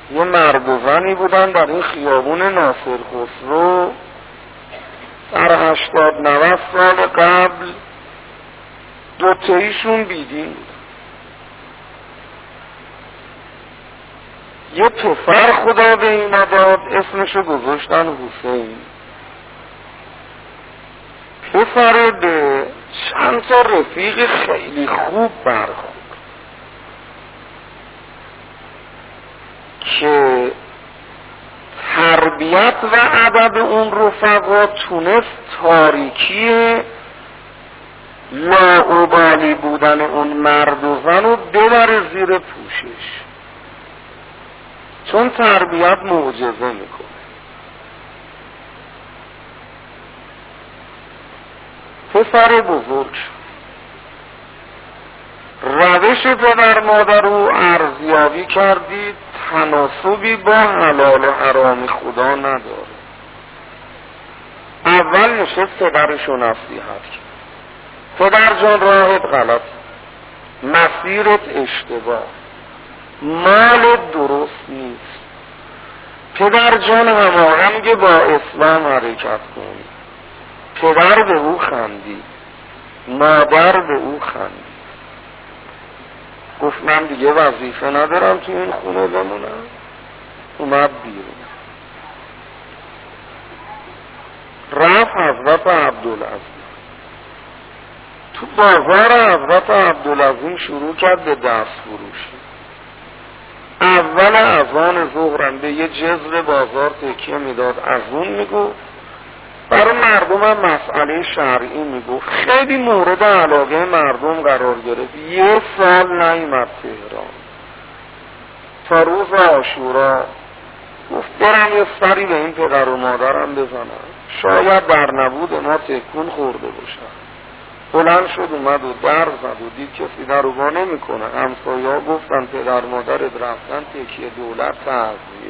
یه مرد و زنی بودن در این خیابون ناصر خسرو در 80-90 سال قبل. دوتاییشون بیدین بود. یه پسر خدا به این داد، اسمشو گذاشتن حسین. پسر به چند تا رفیق خیلی خوب برخورد که تربیت و ادب اون رفقا تونست تاریکی لاابالی بودن اون مرد و زن رو ببره زیر پوشش، چون تربیت معجزه میکنه. پسر بزرگ روش پدر مادر رو ارزیابی کردید تناسبی با حلال و حرام خدا نداره. اول نشست پدرشو نصیحت کرد: پدر جان راهت غلط، مسیرت اشتباه، مالت درست نیست. پدر جان هماهنگ با اسلام حرکت کن. پدر به او خندید، مادر به او خندید. گفت من دیگه وظیفه ندارم تو این خونه بمونم. اومد بیرون، رفت حضرت عبدالعظیم. تو بازار حضرت عبدالعظیم شروع کرد به دست فروشی. اول اذان ظهرم به یه جزر بازار تکیه میداد، از اون میگفت، برای مردم هم مسئله شرعی میگفت. خیلی مورد علاقه مردم قرار گرفت. یه سال نیامد تهران تا روز عاشورا. گفت برم یه سری به این پدر و مادرم بزنم، شاید در نبود ما تکون خورده باشن. بلند شد اومد و در زد و دید کسی در رو با نمی کنه. همسایه ها گفتن پدر مادرت رفتن تکیه دولت تعزیه.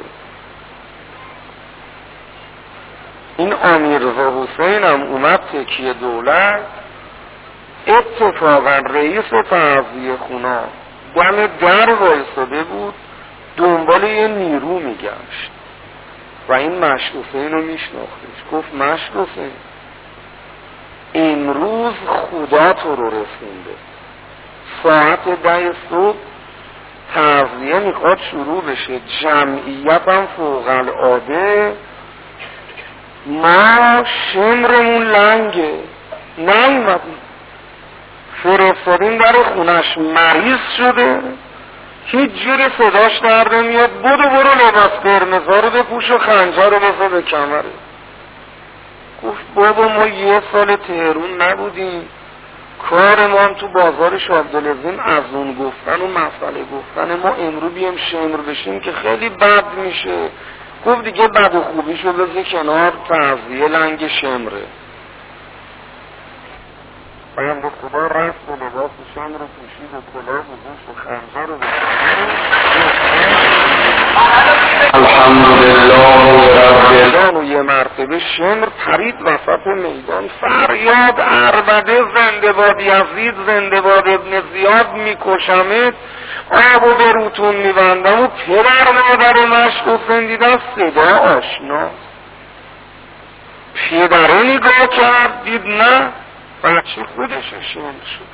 این امیرزا حسین هم اومد تکیه دولت. اتفاقا رئیس تعزیه خونا دم در وایساده بود، دنبال یه نیرو میگشت و این مشت حسین رو میشناختش. گفت مشت حسین، امروز خدا تو رو رسونده، ساعت 10 صبح تعزیه میخواد شروع بشه، جمعیت هم فوق العاده، ما شمرمون لنگه، نیومدیم. فرستادیم در خونش، مریض شده، هیچ جوری صداش در نمیاد. برو لباس قرمزا رو بپوش و خنجر رو بزن به کمره. گفت بابا ما یه سال تهرون نبودیم، کار ما هم تو بازار شابدالعظیم از اون گفتن و مسئله گفتن، ما امرو بیم شمر بشیم که خیلی بد میشه. گفت دیگه بد و خوبیشو بذار کنار، تعزیه لنگ شمره. بنده خدا رفت و لباس شمر رو پوشید و کلاه بزنش و خنجر رو الحمدلله. و یه مرتبه شمر پرید وسط میدان، فریاد عربده زنده باد یزید، زنده باد ابن زیاد، میکشمت، آبو به روتون میبندم. و پدر مادر مشت حسین دیدن صدا آشنا، پدره نگاه کرد دید نه بچه خودش شمر شد.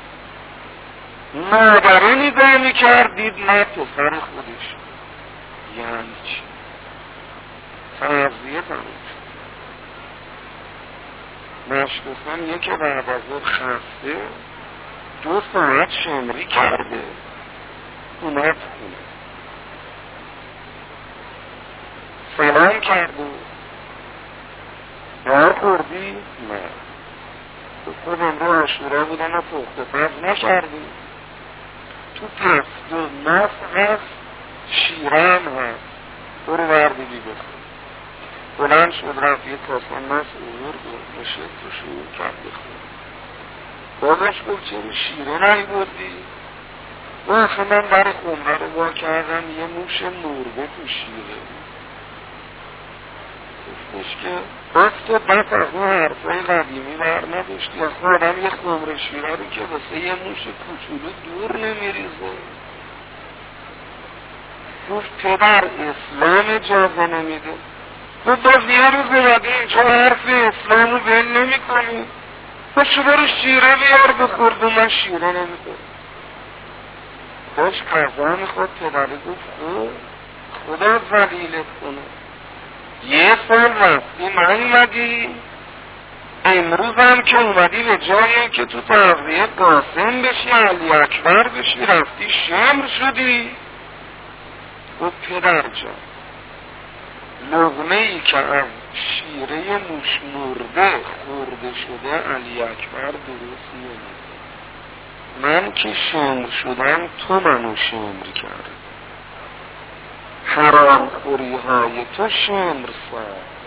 مادره نگاه میکرد دید نه پسر خودش. یعنی چی؟ تعزیه تموم شد. مشکوفن یکی بعد از اون خسته 2 ساعت شمری کرده، اومد خونه سلام کرد و دار خوردی؟ نه. خود امرو عاشورا بودن و پخت پز نکردی. تو پست و ناس هست، شیرم هست، برو بردگی بخور. بلند شد رفت یه کاسه ناس اوور بود، نشد تو شروع کرد بخور. باباش گفت چرا شیره نمیبردی؟ و آخه من بر خمره رو با کردم، یه موش مرده تو شیره بود. گفتش که بس تو بس از اون حرفای قدیمی بر نداشتی، از خودم یه خمره شیره رو که واسه یه موش کوچولو دور نمیریزه. گفت پدر اسلام اجازه نمیده. گفت باز یه روز اومدی چون حرف اسلام رو بین نمی کنی، باز برو شیره بیار بخورد و من شیره نمیده. داشت قضا میخواد. پدره گفت خدا ذلیلت کنه، یه سال رفتی من اومدی، امروز هم که اومدی به جایی که تو تعزیه قاسم بشی علی اکبر بشی رفتی شمر شدی. گفت پدر جان لقمه ای که از شیره موش مرده خورده شده علی اکبر درست نمیده. من که شمر شدم تو منو شمر کرد، حرام خوری های تو شمر ساخت.